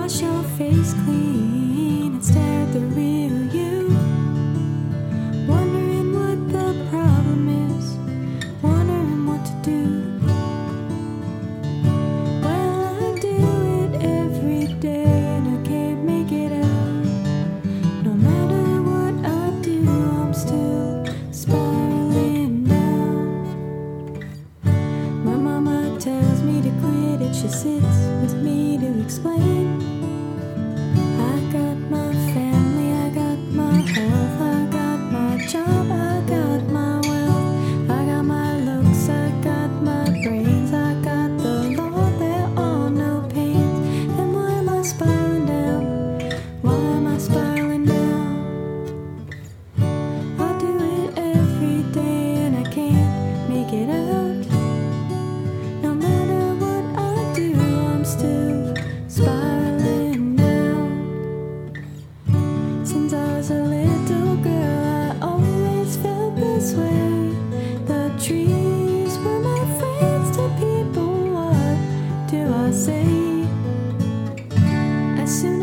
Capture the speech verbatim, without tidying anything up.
wash your face clean and stare at the real you, wondering what the problem is, wondering what to do. Well, I do it every day and I can't make it out. No matter what I do, I'm still spiraling down. My mama tells me to quit it, she sits with me to explain. I got my family, I got my health, I got my job, I got my wealth, I got my looks, I got my brains, I got the Lord, there are no pains. And why am I spiraling down? Why am I spiraling down? I do it every day and I can't make it out. No matter what I do, I'm still spiraling down. Since I was a little girl, I always felt this way. The trees were my friends to people, what do I say? As soon